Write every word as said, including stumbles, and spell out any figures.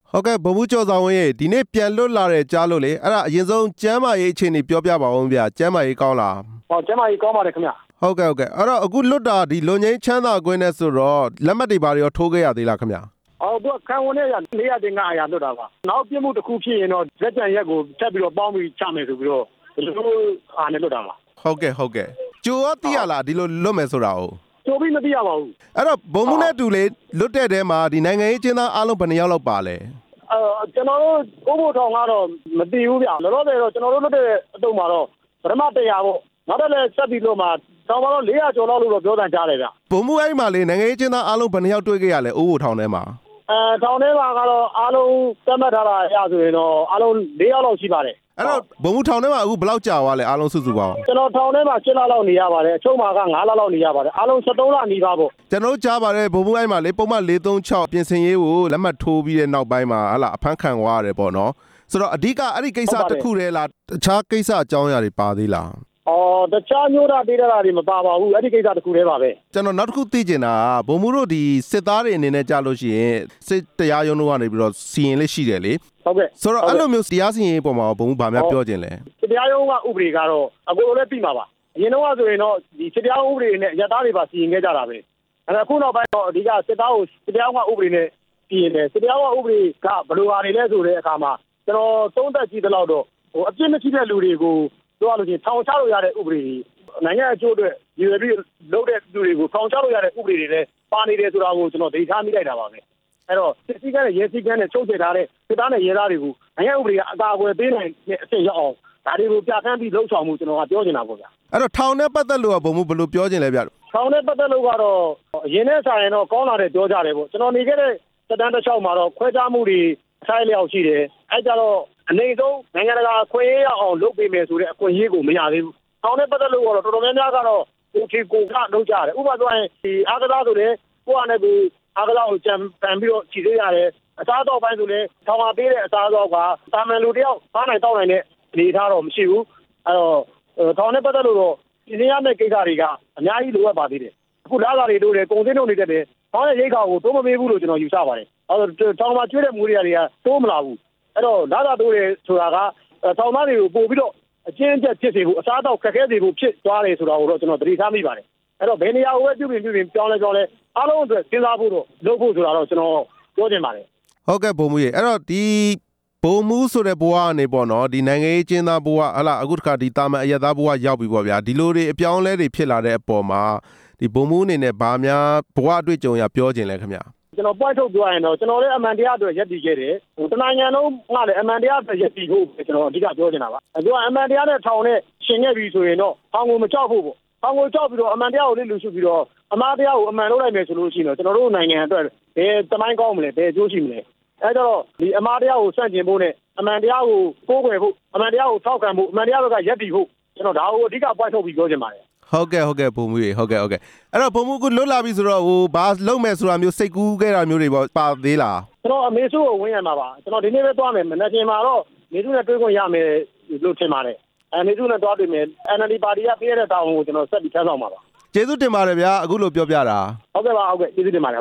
ဟုတ်ကဲ့ဗိုလ်မှူးကျော်ဆောင်ဝင်းရေဒီနေ့ပြန်လွတ်လာတယ်ကြားလို့လေအဲ့ဒါအရင်ဆုံးကျမ်းမာရေးအခြေအနေပြောပြပါဦးဗျာကျမ်းမာရေးကောင်းလားဟောကျမ်းမာရေးကောင်းပါတယ်ခင်ဗျဟုတ်ကဲ့ဟုတ်ကဲ့အဲ့တော့အခုလွတ်တာဒီလွန်ငင်းချမ်းသာခွင့်နဲ့ဆိုတော့လက်မှတ်တွေဘာတွေရောထိုးခဲ့ရသေးလားခင်ဗျအော်သူကခံဝန်နဲ့ရလေးရတင်ငါအရာလွတ်တာပါနောက်ပြမှုတစ်ခုဖြစ်ရင်တော့လက်ကျန်ရက်ကိုထပ်ပြီးတော့ပေါင်းပြီးချမယ်ဆိုပြီးတော့ဒီလိုအားနဲ့လွတ်တာပါဟုတ်ကဲ့ဟုတ်ကဲ့ကြိုရောသိရလားဒီလိုလွတ်မယ်ဆိုတာကိုကြိုပြီးမသိရပါဘူးအဲ့တော့ဘုံမှုနဲ့တူလေလွတ်တဲ့တဲမှာဒီနိုင်ငံရေးကျင်းသားအားလုံးဘယ်နှယောက်လောက်ပါလဲအဲကျွန်တော်တို့ဥပ္ပိုလ်ထောင်ကတော့မသိဘူးဗျလောလောဆယ်တော့ကျွန်တော်တို့လွတ်တဲ့အတုံးမှာတော့ပထမတရားပေါ့နောက်တော့လည်းဆက်ပြီးလို့မှတောင်မှာတော့လေးရာကျော်လောက်လို့တော့ပြောတန်ကြားတယ်ဗျဘုံမှုအဲ့မှာလေနိုင်ငံရေးကျင်းသားအားလုံးဘယ်နှယောက်တွေ့ခဲ့ရလဲဥပ္ပိုလ်ထောင်ထဲမှာအဲထောင်ထဲမှာကတော့အားလုံးသတ်မှတ်ထားတာရဆိုရင်တော့အားလုံးလေးယောက်လောက်ရှိပါတယ်အဲ့တော့ဘုံမှုထောင်ထဲမှာအခုဘယ်လောက်ကြာသွားလဲအားလုံးစုစုပေါင်းကျွန်တော်ထောင်ထဲမှာရှစ်လလောက်နေရပါတယ်အချုပ်မှာကငါးလလောက်နေရပါတယ်အားလုံး၁၃လနေပါပေါ့ကျွန်တော်ကြားပါတယ်ဘုံမှုအဲ့မှာလေပုံမှန်၄၃၆ပြင်ဆင်ရေးကိုလက်မှတ်ထိုးပြီးတဲ့နောက်ပိုင်းမှာဟလာအဖမ်းခံသွားရတယ်ပေါ့နော်ဆိုတော့အဓိကအဲ့ဒီကိစ္စတစ်ခုတည်းလားတခြားကိစ္စအကြောင်းအရာတွေပါသေးလားအော်တခြားမျိုးတာတေးတာတွေမပါပါဘူးအဲ့ဒီကိစ္စတစ်ခုတည်းပါပဲကျွန်တော်နောက်တစ်ခုသိချင်တာကဘုံမှုတို့ဒီစစ်သားတွေအနေနဲ့ကြားလို့ရှိရင်စစ်တရားရုံးတို့ကနေပြီးတော့စီရင်လေးရှိတယ်လေဟုတ်ကဲ့ဆိုတော့အဲ့လိုမျိုးတရားစီရင်ရေးပုံမှာဘုံမှုဘာများပြောခြင်းလဲစစ်တရားရုံးကဥပဒေကတော့အကုန်လုံးလည်းသိမှာပါအရင်တော့ဆိုရင်တော့ဒီစစ်တရားဥပဒေနဲ့ရတားတွေပါစီရင်ခဲ့ကြတာပဲအဲ့အခုနောက်ပိုင်းတော့အဓိကစစ်သားကိုစစ်တရားကဥပဒေနဲ့စီရင်တယ်စစ်တရားကဥပဒေကဘယ်လိုဟာတွေလဲဆိုတဲ့အခါမှာကျွန်တော်သုံးသက်ကြည့်တဲ့လောက်တော့ဟိုအပြစ်မရှိတဲ့လူတွေကိုပြောရလို့ချင်းထောင်ချလို့ရတဲ့ဥပဒေတွေနိုင်ငံအကျိုးအတွက်ရည်ရွယ်ပြီးလုပ်တဲ့လူတွေကိုထောင်ချလို့ရတဲ့ဥပဒေတွေလည်းပါနေတယ်ဆိုတာကိုကျွန်တော်ဒိထားမိလိုက်တာပါပဲအဲ့တော့စစ်စည်းကမ်းနဲ့ရဲစည်းကမ်းနဲ့ချုပ်ချယ်ထားတဲ့စစ်သားနဲ့ရဲသားတွေကိုနိုင်ငံဥပဒေကအကာအကွယ်ပေးနိုင်တဲ့အဆင့်ရောက်အောင်ဒါတွေကိုပြဋ္ဌာန်းပြီးလှုပ်ဆောင်မှုကျွန်တော်ကပြောချင်တာပေါ့ဗျာအဲ့တော့ထောင်နဲ့ပတ်သက်လို့ကဘုံမှုဘယ်လိုပြောချင်လဲဗျထောင်နဲ့ပတ်သက်လို့ကတော့အရင်နဲ့ဆိုင်ရင်တော့ကောင်းလာတဲ့ပြောကြတယ်ပေါ့ကျွန်တော်နေခဲ့တဲ့စတန်တစ်လျှောက်မှာတော့ခွဲခြားမှုတွေအထိုက်လျောက်ရှိတယ်အဲ့ကြတော့အနေဆုံးနိုင်ငံတကာခွင့်ရအောင်လုပ်ပေးမယ်ဆိုတဲ့အခွင့်အရေးကိုမရသေးဘူး။ထောင်နဲ့ပတ်သက်လို့ကတော့တော်တော်များများကတော့ကိုချီကိုကလုပ်ကြတယ်။ဥပမာဆိုရင်ဒီအားကစားဆိုလည်းကိုယ့်အနေနဲ့အားကစားကိုကြံပန်ပြီးတော့ခြေသေးရတယ်။အစားအသောက်ပိုင်းဆိုလည်းထောင်ပါပေးတဲ့အစားအသောက်ကတာမန်လူတယောက်စားနိုင်တောက်နိုင်တဲ့အနေအထားတော့မရှိဘူး။အဲတော့ထောင်နဲ့ပတ်သက်လို့တော့ပြည်ရမယ့်ကိစ္စတွေကအများကြီးလိုအပ်ပါသေးတယ်။အခုလာလာတွေတို့လည်းကုန်စည်နှုန်းတွေတက်တယ်။ထောင်ရဲ့ရိတ်ခါကိုတိုးမပေးဘူးလို့ကျွန်တော်ယူဆပါတယ်။အဲတော့ထောင်မှာကျွေးတဲ့မူတွေကတိုးမလာဘူး။အဲ့တော့လာလာတိုးတယ်ဆိုတာကထောင်သားတွေကိုပို့ပြီးတော့အကျဉ်းအကျပ်ဖြစ်စေဖို့အစားအသောက်ခက်ခဲစေဖို့ဖြစ်သွားတယ်ဆိုတာကိုတော့ကျွန်တော်သတိထားမိပါတယ်အဲ့တော့ဘယ်နေရာကိုပဲပြုပြင်ပြုပြင်ပြောင်းလဲပြောင်းလဲအားလုံးအတွက်စဉ်းစားဖို့တော့လုပ်ဖို့ဆိုတာတော့ကျွန်တော်ပြောချင်ပါတယ်ဟုတ်ကဲ့ဘုံမူရေအဲ့တော့ဒီဘုံမူဆိုတဲ့ဘဝကနေပေါ့နော်ဒီနိုင်ငံရေးကျင်းသားဘဝဟလာအခုတခါဒီတာမန်အရက်သားဘဝရောက်ပြီပေါ့ဗျာဒီလိုတွေအပြောင်းလဲတွေဖြစ်လာတဲ့အပေါ်မှာဒီဘုံမူအနေနဲ့ဗာများဘဝအတွေ့အကြုံရပြောချင်လဲခင်ဗျကျွန်တော် point ထုတ်ပြောရရင်တော့ကျွန်တော်လည်းအမှန်တရားအတွက်ယက်တည်ခဲ့တယ်ဟိုတနိုင်ငံလုံးကလည်းအမှန်တရားအတွက်ယက်တည်ဖို့ကျွန်တော်အဓိကပြောချင်တာပါအခုကအမှန်တရားနဲ့ထောင်နဲ့ရှင်ခဲ့ပြီဆိုရင်တော့ထောင်ကိုမကြောက်ဖို့ပေါ့ထောင်ကိုကြောက်ပြီးတော့အမှန်တရားကိုလေ့လူရှုပြီးတော့အမှားတရားကိုအမှန်လုပ်လိုက်မယ်ဆိုလို့ရှိရင်တော့ကျွန်တော်တို့နိုင်ငံအတွက်ဘယ်တမိုင်းကောင်းမလဲဘယ်အကျိုးရှိမလဲအဲကြတော့ဒီအမှားတရားကိုစန့်ကျင်ဖို့နဲ့အမှန်တရားကိုကိုးကွယ်ဖို့အမှန်တရားကိုထောက်ခံဖို့အမှန်တရားကယက်တည်ဖို့ကျွန်တော်ဒါကိုအဓိက point ထုတ်ပြီးပြောချင်ပါတယ်ဟုတ်ကဲ့ဟုတ်ကဲ့ဘုံမူရေဟုတ်ကဲ့ဟုတ်ကဲ့အဲ့တော့ဘုံမူကလွတ်လာပြီဆိုတော့ဟိုဘာလုပ်မယ်ဆိုတာမျိုးစိတ်ကူးခဲ့တာမျိုးတွေပေါ့ပါသေးလားကျွန်တော်အမေစုကိုဝင်ရမှာပါကျွန်တော်ဒီနေ့ပဲသွားမယ်မနေ့ကမှာတော့နေစုနဲ့တွေ့ခွင့်ရမယ်လို့ထင်ပါတယ်အဲနေစုနဲ့သွားတွေ့မယ် N L D ပါတီကပေးရတဲ့တောင်းကိုကျွန်တော်ဆက်ပြီးထမ်းဆောင်ပါပါကျေးဇူးတင်ပါတယ်ဗျာအခုလိုပြောပြတာဟုတ်ကဲ့ပါဟုတ်ကဲ့ကျေးဇူးတင်ပါတယ်